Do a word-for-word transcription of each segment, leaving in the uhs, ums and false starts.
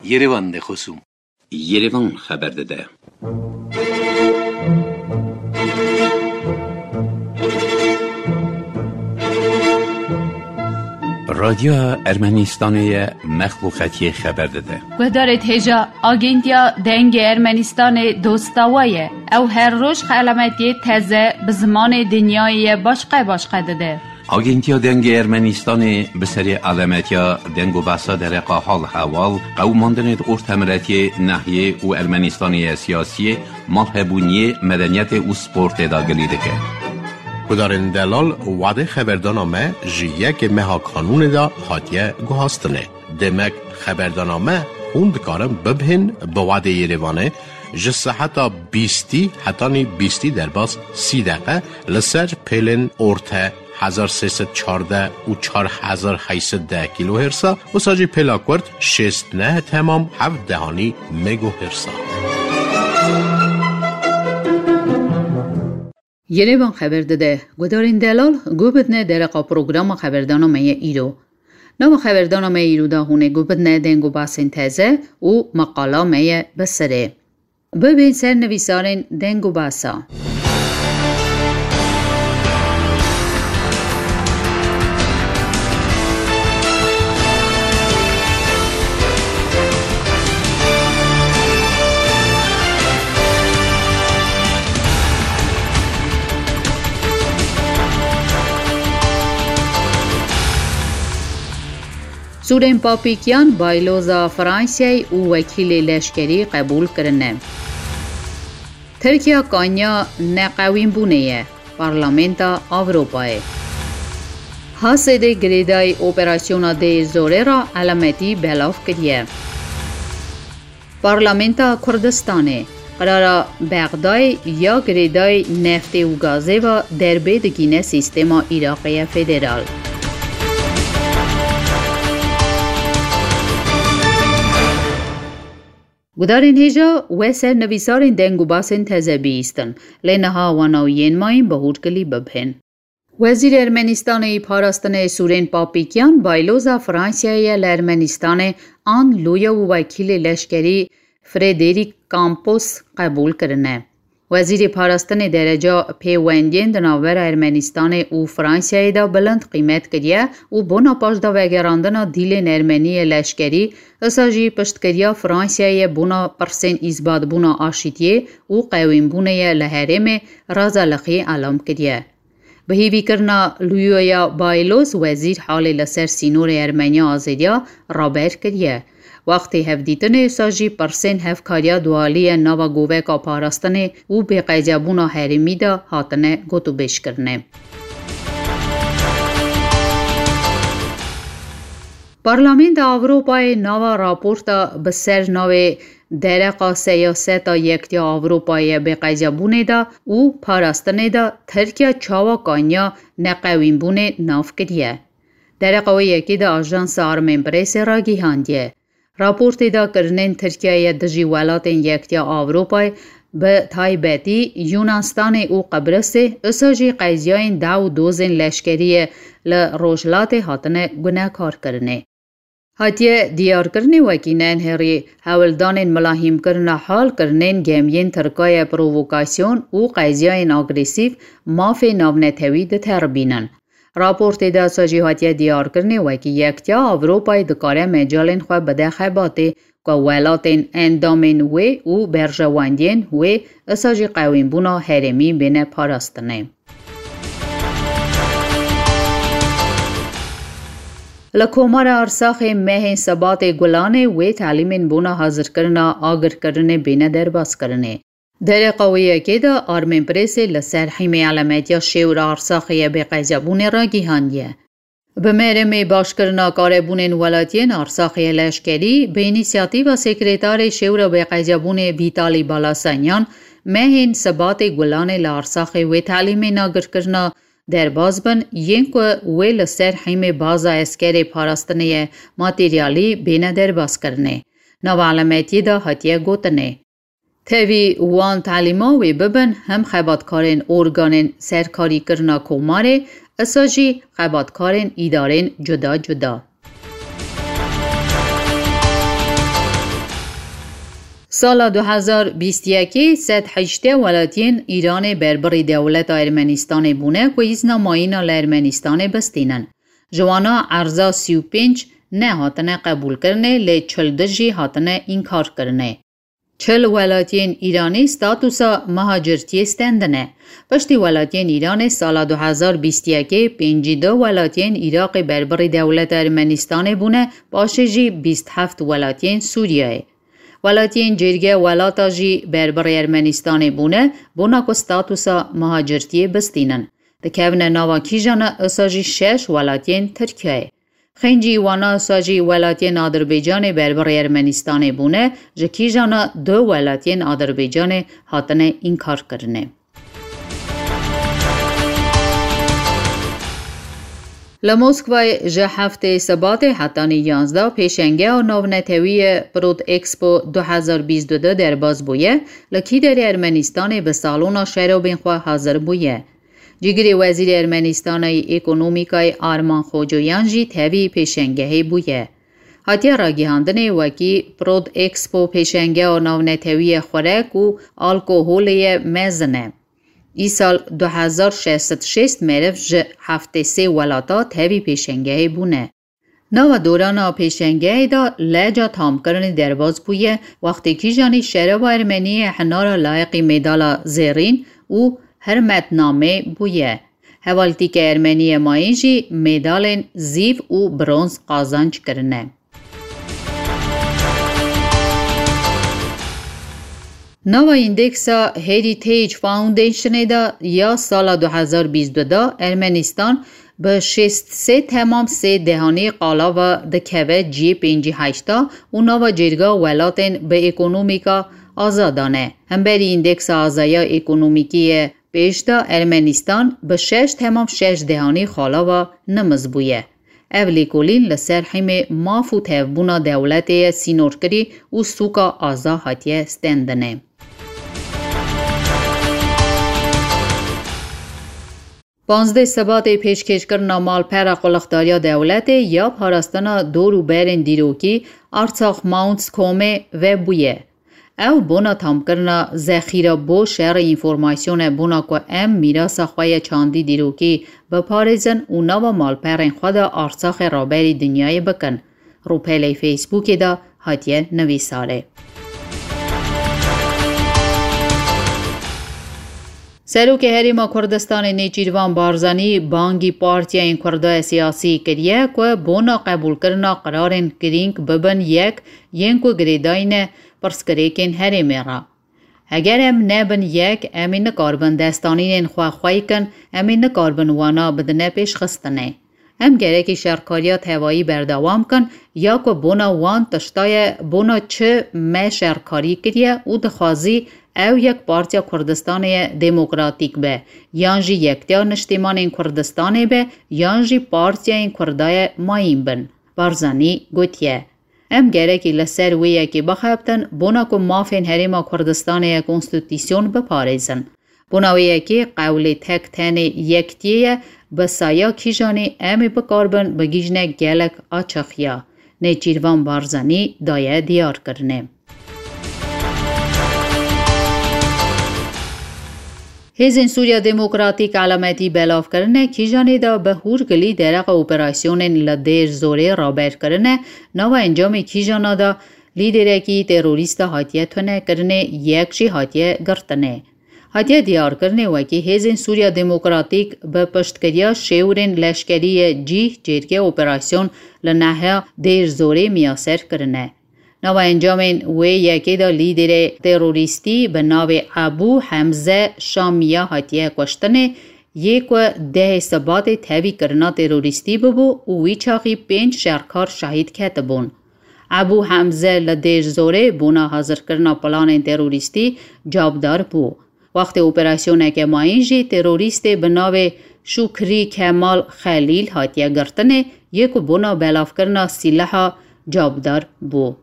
Yerevan de خصوم Yerevan خبر داده. رادیو ارمنستان مخلوقاتی خبر داده. گذارت هجا آگنتیا دنگ ارمنستان دوستاویه او هر روز علامتی تازه به زمان دنیای باشقه باشقه داده. آگنتیا دنگ ارمنستان به سری علامتیا دنگ و بحثا در حال حوال قوماندن ارتمرتی ناحیه و ارمنستانی سیاسی مالهبونی مدنیت و سپورت داگلی دکه. کدارن دلال وعده خبردانامه جیه که مها قانون دا حاتیه گوهاستنه. دمک خبردانامه خوند کارم ببهن به وعده یریوانه جسه حتی بیستی حتی نی بیستی در باز سی دقیقه لسر پیلن ارته هزار سیصد چارده و چار هزار هیصد ده کیلو هرسا و ساجی پیلاکورد شست نه تمام هفت دهانی مگو هرسا. یریوان خبر داده گدارین دلال گو بدنه درقا پروگرام خبردانامه ایرو. نام خبردانامه ایرو دا هونه گو بدنه دنگو باسن تازه و مقالامه بسره. ببین سر نویسارین دنگو باسا. سورین پاپیکیان بایلوزا فرانسیای و وکیل لشکری قبول کرنه. ترکیه کانیا نقویم بونه پارلمنتا آوروپای. حاسد گریدای اپراسیونا ده زوره را علامتی بلاف کریه. پارلمنتا کردستانه قرار بغدای یا گریدای نفت و گازه و دربه دگینه سیستما عراقی فدرال. گدارین هجا و سر نویسارین دنگو باسن تازه بیستن لینها واناوین ماین بهود کلی ببهن. وزیر ارمنستان پاراستان سورین پاپیکیان بایلوزا فرانسیای لارمنستان آن لویا و وکیل لشکری فردریک کامپوس قبول کرنه. وزیر پاراستان درجه پیوندین دناور ارمنستان و فرانسیای دا بلند قیمت کریه و بنا پاش دا وگراندن دیل ارمنی لشکری اساجی پشتکریا فرانسیای بنا پرسن ایزباد بنا آشیتیه و قویم بونه لحرم رازا لخی علام کریه. به هیوی کرنا لویویا بایلوز وزیر حال لسر سینور ارمنیا آزیدیا رابر کریه. وقتی هفدیتن ساجی پرسن هفکاریا دوالی نوا گوه کا پاراستنه و به قیجابونا حرمی دا هاتنه گوتو بش کرنه. پارلمنت آوروپای نوا راپورتا بسر نوی درقا سیاست یکتیا آوروپای به قیجابونه دا و پاراستنه دا ترکیه چاوا کانیا نقویم بونه ناف کریه. درقا یکی دا آژانس آرمن پریس را گیهاندیه. راپورتی دا کرنین ترکیه دجی ولاتین یکتیا آوروپای به تایبتی یونانستان او قبرس اساجی قیزیاین داو دوزن لشکری لروجلات هاتنه گناه کار کرنه. هاتیه دیار کرنه وکینین هری حولدانین ملاحیم کرنه حال کرنین گمین ترکای پرووکاسیون و قیزیاین آگریسیف مافی نابنتوی ده تربینن. راپورتی دا ساجی هاتیه دیار کرنه وکی یکتیا آوروپای دکاره مجالین خواه بده خیباته که ولاتین اندامین وی و برجواندین وی اساجی قویم بونا هرمی بین پاراستنه. لکومار ارساخ مه ثبات گلانه وی تعلیمین بونا حاضر کرنا آگر کرنه بین درباس کرنه. در قویه که دا آرمن پریس لسر حیمه علامتیا شور ارساخی به قیجابون را گیهاندیه. به مرم باش کرنا کاربون ولاتین ارساخی لشکری به اینیسیاتیو سکرتار شور به قیجابون ویتالی بالاسانیان مهین ثبات گلان لارساخ و تعلیم ناگر کرنا در بازبن ینکو و لسر حیمه بازا اسکر پاراستنه ماتریالی بین در باز کرنه. نو علامتی دا حتیه گوتنه. تاوی وان تعلیما و ببن هم خیباتکارن ارگانن سرکاری کرنا کوماره اساجی خیباتکارن ایدارن جدا جدا. سال دو هزار و بیست و یک صد و هشت ولاتین ایران بربری دولت ارمنستان بونه که ایزنا ماینا لارمنستان بستینن. جوانا ارزا سی و پنج نه هاتنه قبول کرنه لی چل دجی هاتنه انکار کرنه. چل ولاتین ایرانی ستاتوسا مهاجرتی استندنه. پشتی ولاتین ایران سال دو هزار و بیست و یک پنجی دو ولاتین عراق بربری دولت ارمنستان بونه باشه جی بیست و هفت ولاتین سوریه. ولاتین جرگه ولاتا جی بربری ارمنستان بونه بونا که ستاتوسا مهاجرتی بستینن. دکهونه ناوا کیجانا اساجی شش ولاتین ترکیه. خنجی وانا اساجی ولاتین آذربایجان بربری ارمنستان بونه جکیجانا دو ولاتین آذربایجان هاتنه انکار کرنه. لموسکوای جه هفته سبات حتانی یانزده پیشنگه و نوونتوی پرود اکسپو دو هزار و بیست و دو در باز بویه لکی در ارمنستان به سالونا شهر و بینخواه حاضر بویه. جگری وزیر ارمنستانای اکونومیکای آرمان خوجویان جی تاوی پیشنگه بویه. هاتیا را گیهاندن وکی پرود اکسپو پیشنگه و نوونتوی خوراک و الکوهولی مزنه. ای سال دو هزار و شصت و شش مرف جه هفته سه ولاتا تاوی پیشنگه بونه. نو دوران پیشنگه دا لجا تام کرن درباز بویه وقتی که جانی شهر و ارمنی حنار لایقی مدال زیرین و حرمت نامه بویه. حوالتی که ارمنی مایجی مدال زیف و برونز قازانچ کرنه. نو ایندکس هریتیج فاوندیشن دا یا سال دو هزار و بیست و دو ارمنستان به شصت و سه تمام سه دهانی قالا و دکوه جی پنجی هشتا و نو جرگا ولاتن به اکونومیکا آزادانه. هم بری ایندکس آزایا اکونومیکی پیشتا ارمنستان به شش تمام شش دهانی خالا و نمز بویه. اولی کلین لسر حیم مافو تفبونا دولت سینورکری و سوکا آزا هاتیه ستندنه. پانزده سبات پیشکش کرنا مال پر قلقداریا دولت یا پاراستانا دورو برن دیروکی ارتاخ ماونتس کومه و بویه. او بونا تام کرنا ذخیره بو شهر اینفورماسیون بونا که ام میراث خواه چاندی دیروکی به پارزن و نو مال پرین خود ارتاخ رابری دنیای بکن. رو پلی فیسبوک دا هاتیه نویساره. سروک هریما کردستان نیچیروان بارزانی بانگی پارتیا این کرده سیاسی کریه که بونا قبول کرنا قرارن کرینک ببن یک ین که گریداین پرسکریکن هریمی را. اگر ام نبن یک امین کاربن دستانین خواه خواهی کن امین کاربن وانا بدنه پیش خستنه. ام گره که شرکاریات هوایی بردوام کن یا که بونا وان تشتای بونا چه ما شرکاری کریه او دخوازی او یک پارتیا کردستان دموکراتیک به یانجی یکتیا نشتیمان این کردستان به یانجی پارتیا این کردای مایم بن. بارزانی گوتیه. ام گره که لسر ویه که بخوابتن بونا که مافین هریما کردستان کنستوتیسیون بپارزن. بونا ویه که قول تک تن یکتیه بسایا کیجانی امی بکاربن بگیجنه گلک آچخیا. نیچیروان بارزانی دایه دیار کرنه. هزین سوریا دموکراتیک علامتی بلاف کرنه کیجانی دا به هور گلی درق اپراسیون لدیر زوره رابر کرنه نو انجام کیجانا دا لیدرکی تروریست هاتیه تونه کرنه یکشی هاتیه گرتنه. هاتیه دیار کرنه وکی هزین سوریا دموکراتیک به پشتکریا شیورین لشکری جی جرگه اپراسیون لنهه دیر زوره میاسر کرنه. نو انجامین وی یکی دا لیدر تروریستی به ناو ابو حمزه شامیا هاتیه کشتنه یک و ده سبات تاوی کرنا تروریستی ببو و وی چاقی پنج شرکار شهید کتبون. ابو حمزه لدیر زوره بونا حاضر کرنا پلان تروریستی جابدار بو. وقت اپراسیون که ماینجی تروریست به ناو شکری کمال خلیل هاتیه گرتنه یک و بونا بلاف کرنا سلاح جابدار بو.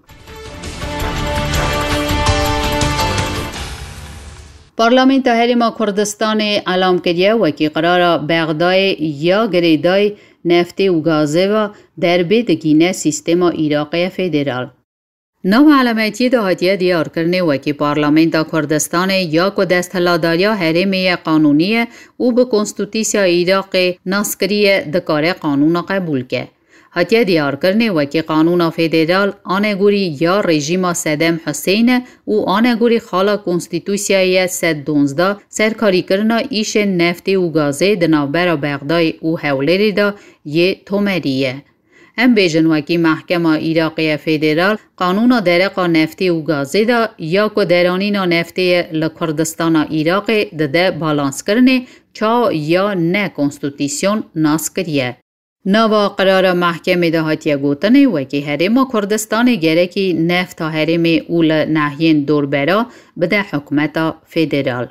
پارلمانت هریما کردستان اعلام کردیه و که قرار بغدای یا گریدای نفت و گازه و در بدگینه سیستم عراق فدرال. نو علامتی ده هاتیه دیار کرنه وکی پارلمنتا کردستان یا که دستهلاداریا حرمی قانونیه او به کنستوتیسیا عراق ناسکریه دکاره قانون قبول که. هاتیه دیار کرنه وکی قانون فدرال آنگوری یا رژیم صدام حسین او آنگوری خالا کنستیتوسیای صد و دانزده سرکاری کرنا ایش نفتی و گازه دنابر بغدای او حوله دا یه تومریه. هم بیجن وکی محکمه عراقی فدرال قانون درقا نفتی و گازه دا یا که درانین نفتی لکردستان عراق ده بالانس کرنه چا یا نه کنستوتیسیون ناس کریه. نوا قرار محکمه ده هاتیه گوتنه وکی حرم کردستان گرکی نفت حرم اول نحین دور برا بده حکمت فدرال.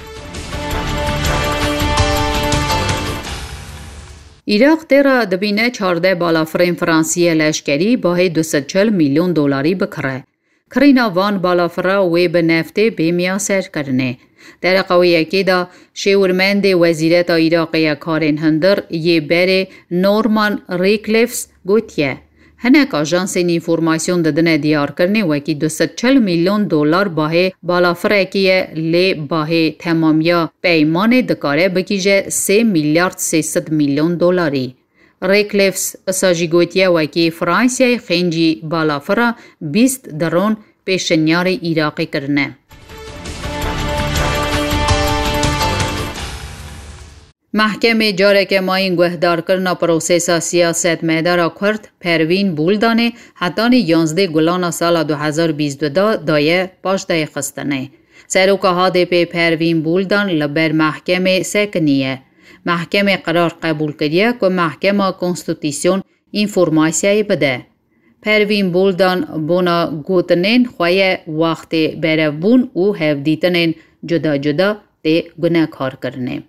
عراق تیرا دبینه چارده بالافرین فرانسیه لشکری باهی دویست و چهل میلیون دلاری بکره. کرینا وان بالافرا وی به نفته بیمیا سر کرنه. در قویه که دا شورمند وزیرت عراقی کارین هندر یه بره نورمان ریکلیفز گوتیه. هنک آژانس اینفورماسیون دادن دیار کرنه وکی دویست و چهل میلیون دلار باهی بالافرکیه لی باهی تمامیا پیمان دکاره بکیجه سه میلیارد سیصد میلیون دلاری. ریکلیفز اساجی گوتیه وکی فرانسیای خینجی بالافرا بیست درون پیشنیار عراقی کرنه. محکمه جاره که ماین گوهدار کرنا پروسیسا سیاست میدارا کرد پروین بولدانه حتانی یانزده گلان سال دو هزار و بیست و دو دایه پاشته خستنه. سروکا ها دی پی پروین بولدان لبر محکمه سکنیه. محکمه قرار قبول کریه که محکمه کنستوتیسیون اینفورماسیای بده. پروین بولدان بونا گوتنین خواه وقت بره بون او هفدیتنین جدا جدا دی گناه کار کرنه.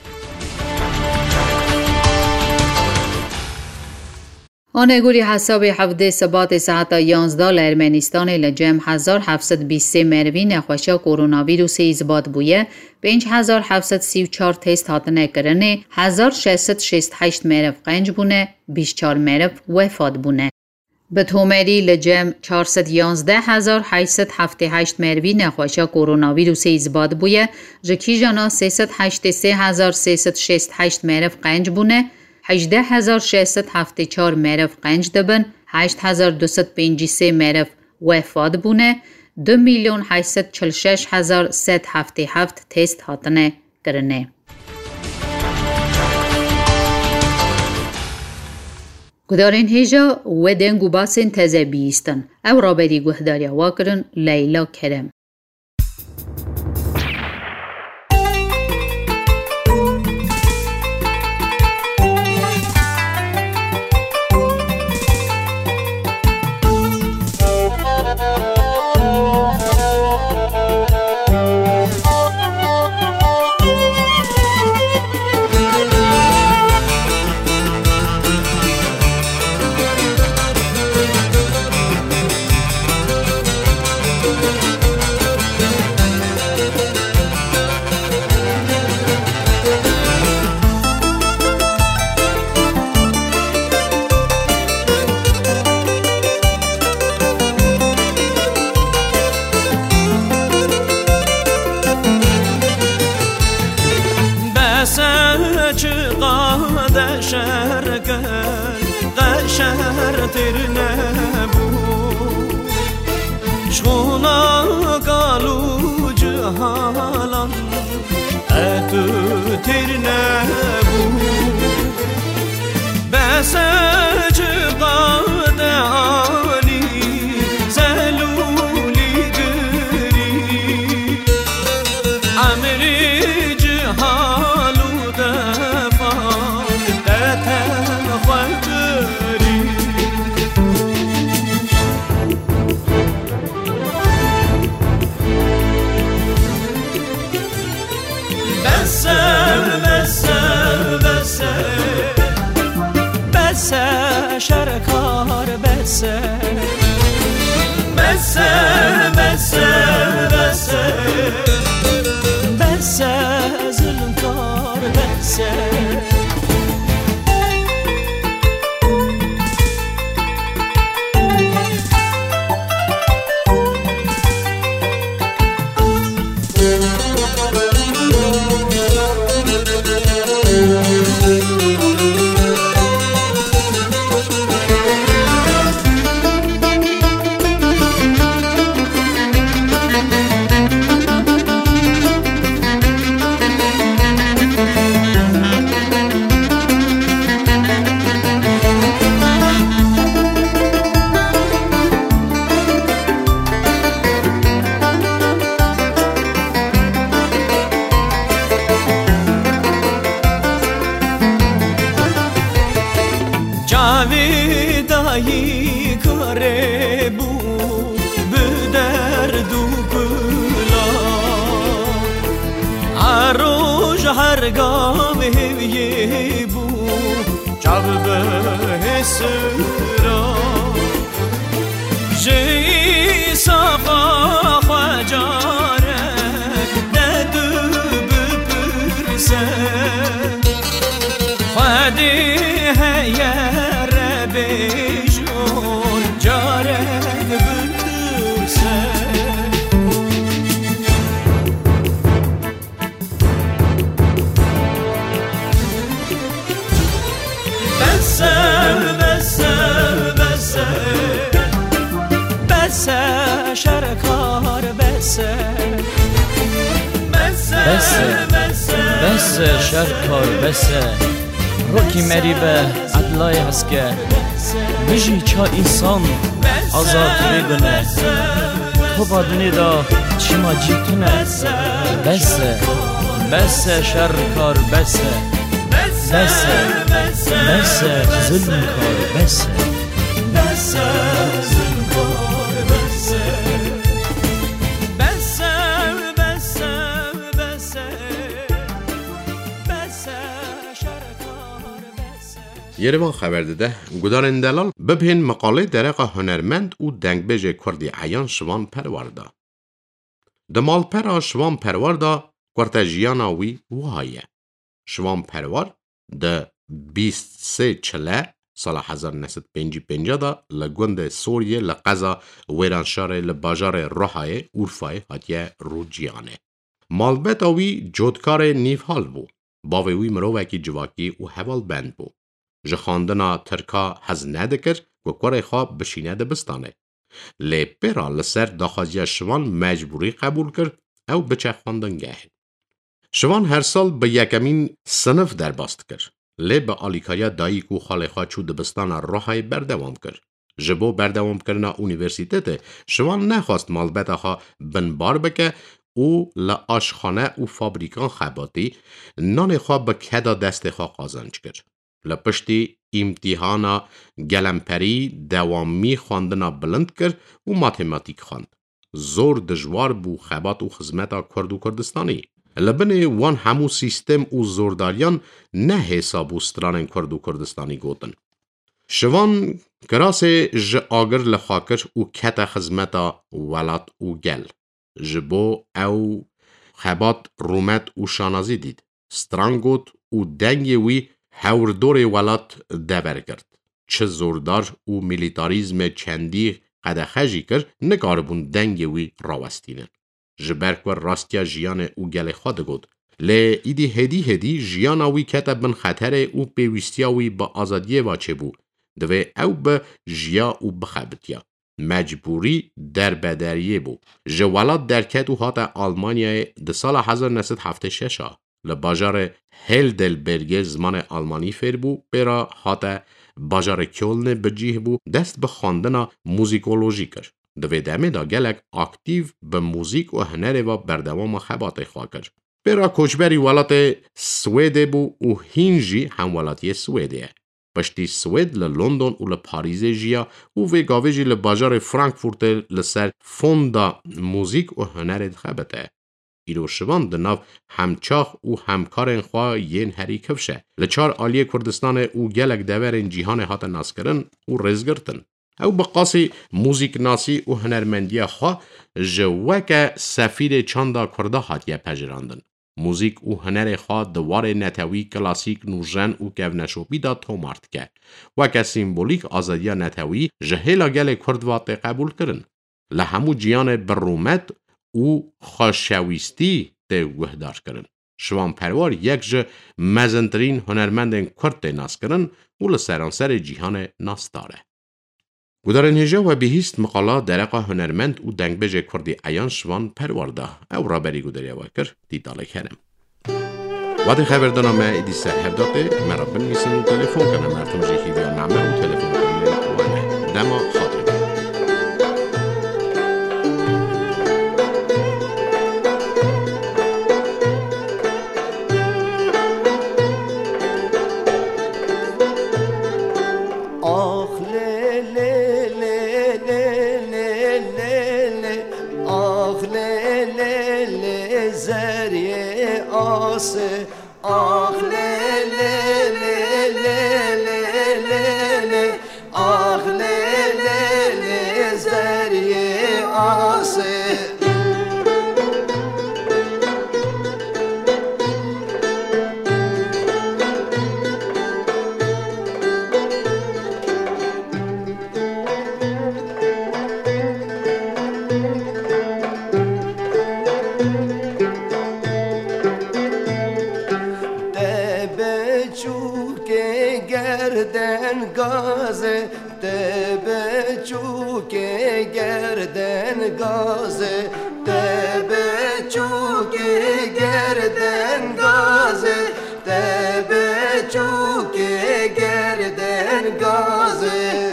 آنگوری حساب هفده ثبات ساعت یانزده لارمنستان لجم هزار هفتصد و بیست و سه مروی نخوشا کرونا ویروس اثبات بویه، پنج هزار هفتصد و سی و چهار تست هاتنه کرنه، هزار و ششصد و شصت و هشت مرو قنج بونه، بیست و چهار مرو وفات بونه. به تومری لجم چهارصد و یازده هزار و هشتصد و هفتاد و هشت مروی نخوشا کرونا ویروس اثبات بویه، جکی جانا سیصد و هشتاد و سه هزار و سیصد و شصت و هشت مرو قنج بونه، هجده هزار و ششصد و هفتاد و چهار مرو قنج دبن، هشت هزار و دویست و پنجاه و سه مرو وفات بونه، دو میلیون هشتصد و چهل و شش هزار و صد و هفتاد و هفت تست هاتنه کرنه. گدارین هیجا و دنگو باسین تزه بیستن او رابری گهداریا واکرن لیلا کرم. مایی کاره بو بدر دو بلا عروج هرگام هویه بو جبه سرا جی صفا خجاره ندو بپرسه خودی هیر بیشون جاره بپرسه بسه بسه بسه بسه شرکار بسه بسه بسه شرکار بسه روکی مری به عدلای هست که بجی چا انسان آزاد بگونه تو بادنی دا چی ما جیتونه بسه بسه شرکار بسه بسه بسه ظلم کار بسه بسه ظلم کار بسه بسه بسه بسه بسه شرکار بسه یروان خبر داده گودارن دلال ببین مقاله درق هنرمند و دنگبیج کردی عیان شوان پرورده. دمال پرا شوان پرورده کرد جیانا وی وایه. شوان پرور ده بیست سه چله سال هزار و نهصد و پنجاه و پنج دا لگوند سوریه لقضا ویرانشار لباجار روحای اورفای هاتیه روجیانه. مالبت آوی جودکار نیف حال بو. باوی وی مرووکی جواکی و حوال بند بو. جخاندنا ترکا هز ندکر و کار خواب بشینه ده بستانه. لی پیرا لسر داخازی شوان مجبوری قبول کرد او بچه خواندن گه. شوان هر سال به یکمین صنف در باست کرد. لی به آلیکاریا دایی کو خاله خواه چو دبستان روحای بردوام کرد. جبو بردوام کرنا اونیورسیتت شوان نخواست مالبت خواه بنبار بکه او لآشخانه و فابریکان خباتی نان خواه به کدا دست خواه قازنج کرد. لپشتی امتحانا گلمپری دوامی خواندنا بلند کرد و ماتماتیک خواند. زور دجوار بو خبات و خزمتا کرد و کردستانی. لبن وان همو سیستم و زورداریان نه حسابو ستران کرد و کردستانی گوتن. شوان کراس ج آگر لخاکر و کتا خزمتا ولات و گل. جبو او خبات رومت و شانازی دید. سترانگوت و دنگی وی هوردور ولات دبر کرد. چه زوردار و میلیتاریزم چندی قدخجی کرد نگاربون دنگی وی راوستینن. جبرک و راستیا جیان او گل خود گود. لی ایدی هدی هدی جیان اوی کتب بن خطر او پیوستیاوی با آزادیه واچه بو. دوی او به جیا او بخبتیا. مجبوری در بدریه بو. جوالات درکت و هات آلمانیای ده سال هزار و نهصد و هفتاد و شش لباجار هیلدلبرگ زمان آلمانی فر بو برا هات باجار کلن بجیه بو دست به خواندن موزیکولوژی کرد. دوی دمه دا گلک اکتیو به موزیک و هنر و بردوام خبات خواه کرد. برا کوچبری ولات سویده بو و هینجی هم ولاتی سویده. پشتی سوید لندن و لپاریز جیا و ویگاویجی لباجار فرانکفورت لسر فوندا موزیک و هنر خبته. ایرو شوان دناو همچاخ و همکارن خواه ین هری کفشه. لچار آلی کردستان او گلک دورن جیهان هات ناس کرن و رزگرتن. او بقاسی موزیک ناسی و هنرمندی خواه جوک سفیر چاندا کرده هاتیه پجراندن. موزیک و هنر خواه دوار نتوی کلاسیک نوژن و کونشوبی دا تومارد که. وکه سیمبولیک آزادیا نتوی جهیلا گل کردوات قبول کرن. لهمو جیان برومت و خاشویستی ده وحدار کرن. شوان پروار یک جه مزنترین هنرمندن کرد ناس کرن و لسرانسر جیهان ناس داره. گودارن هجا و بهیست مقاله درقا هنرمند و دنگبیج کردی عیان شوان پرورده او را بری گوداری واکر دیداله کرم. وقتی خبردانم ایدی سر هفداته مرا بنویسن و تلفن کنم مرتون جیخی بیا نامه و تلفن کنم وانه دما خاطر. آخ le le le le le le آخ le le le زریه آسه آخ le le le le le le le آخ le le le زریه آسه گردن گازه تبه چوکه گردن گازه تبه چوکه گردن گازه تبه چوکه گردن گازه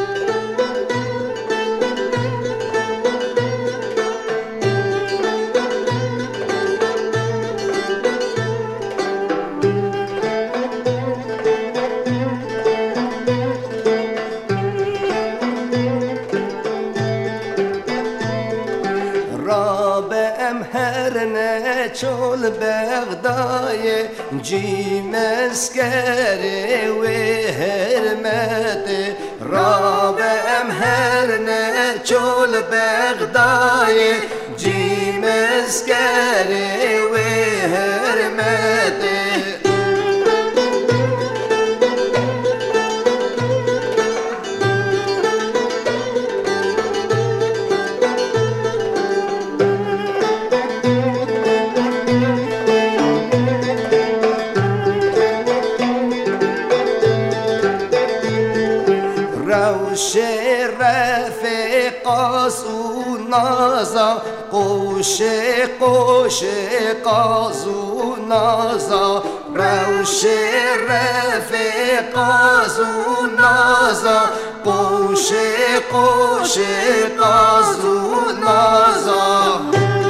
چول بغدای جی مسکره و حرمت راب امهر نه چول بغدای جی مسکره و حرمت رفقاس و نازا قوش قوش قاز و نازا روش رفقاس و نازا قوش قوش قاز و نازا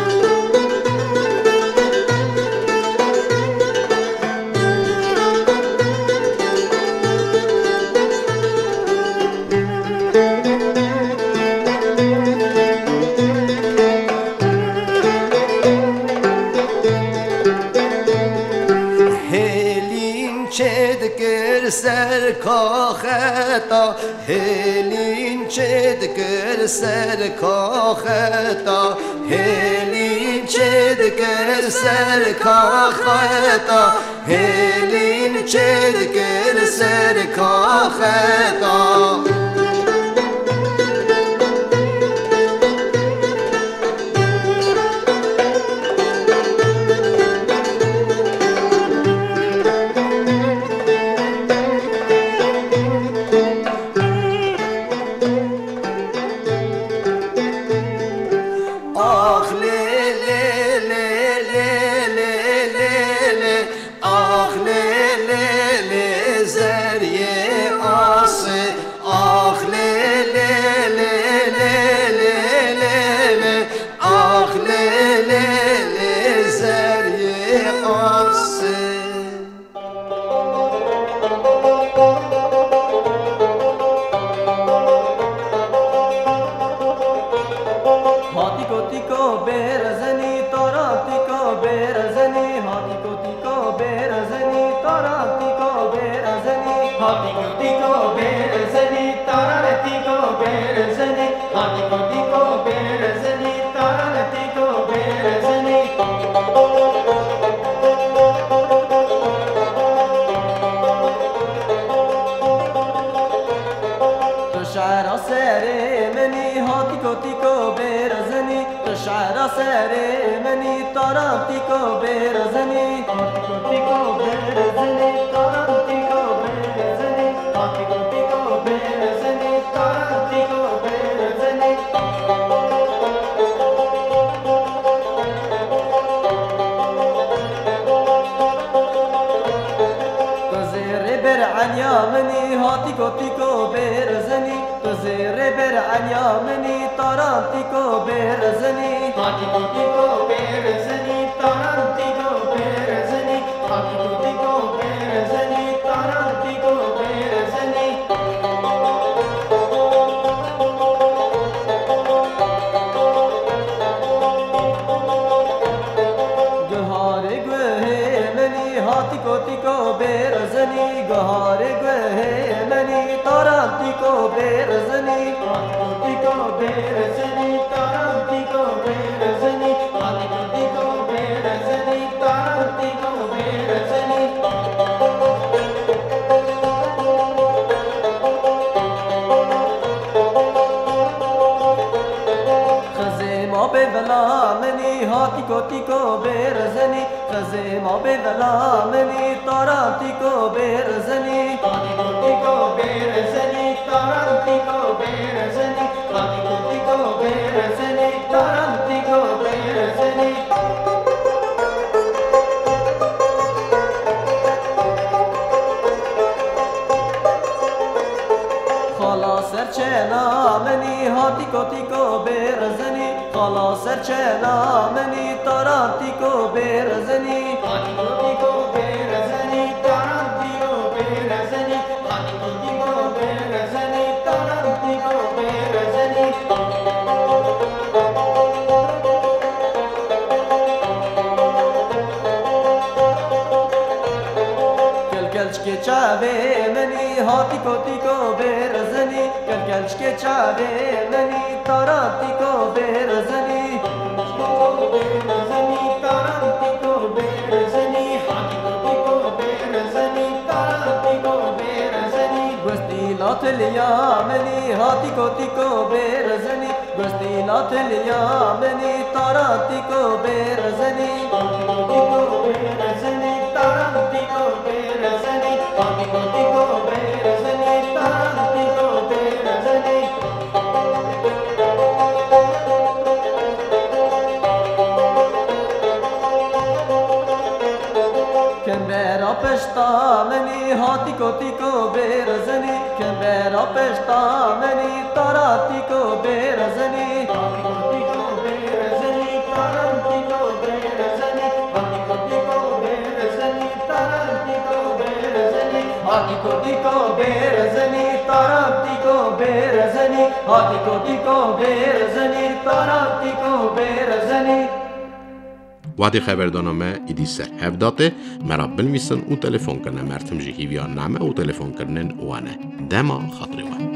سر کاختا هلین چد کر سر کاختا هلین چد کر سر کاختا هلین چد کر سر کاختا گهاره گوه منی تارانتیکو برزنی تارانتیکو برزنی تارانتیکو برزنی تارانتیکو برزنی تارانتیکو برزنی خزیما به ولا منی هاتیکو تیکو برزنی خزیما به ولا منی تارانتیکو برزنی تارانتیکو برزنی تارانتیکو برزنی تارانتیکو برزنی تارانتیکو برزنی خالا سرچنا منی هاتیکو تیکو برزنی خالا سرچنا منی تارانتیکو برزنی تارانتیکو برزنی تارانتیکو برزنی تارانتیکو برزنی تارانتیکو برزنی کلکلچ که چاوه منی هاتیکو تیکو برزنی کلکلچ که چاوه منی تارانتیکو برزنی برزنی تارانتیکو برزنی هاتیکو برزنی تارانتیکو برزنی گستی لاتلیا منی هاتیکو تیکو برزنی گستی لاتلیا منی تارانتیکو برزنی هاتیکو برزنی تارانتیکو برزنی هاتیکو برزنی تارانتیکو برزنی کمبرا پشتا منی هاتیکو تیکو برزنی کمبرا پشتا منی تارانتیکو برزنی هاتیکو برزنی تارانتیکو برزنی هاتیکو برزنی تارانتیکو برزنی هاتیکو برزنی تارانتیکو برزنی هاتیکو برزنی تارانتیکو برزنی وادی خبردانامه ایدی سر هفداته مرا بلمیسن او تلفن کرنه مرتم جی هیویان نامه او تلفن کرنن وانه دما خاطری وان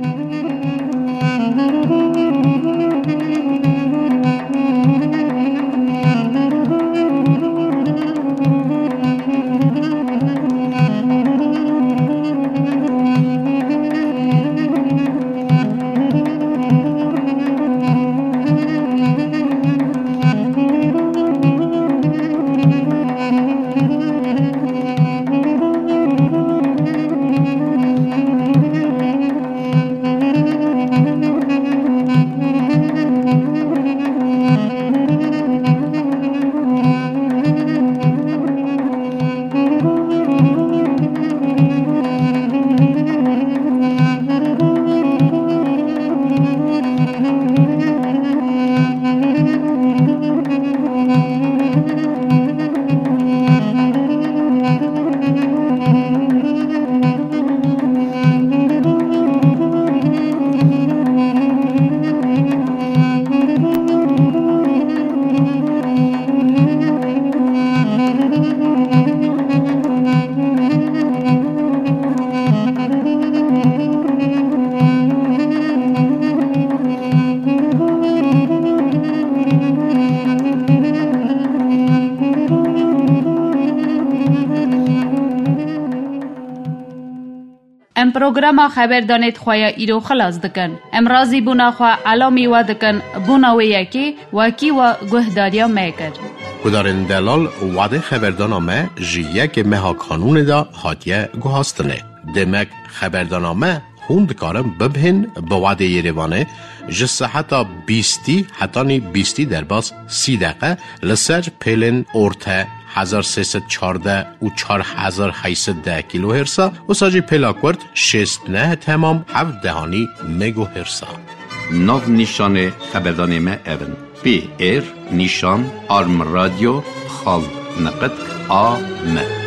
ام پروگرام خبر دانید خواه ایرو خلاص دکن. ام رازی بونا خواه علامی و دکن بونا و یکی وکی و گهداریا میکر. کدارن دلال وعده خبردانامه جیه که مها کانون دا حادیه گوهاستنه. دمک خبردانامه خوند کارم ببهن با وعده یروانه جسه حتی بیستی حتی نی بیستی در باز سی دقیقه لسر پیلن ارته هزار سیصد چارده و چار هزار هیصد ده کیلو هرسا و ساجی پلاکورد شست نه تمام هفت دهانی مگو هرسا. نو نیشان خبردانامه اون پی ایر نیشان آرم رادیو خال نقد آ م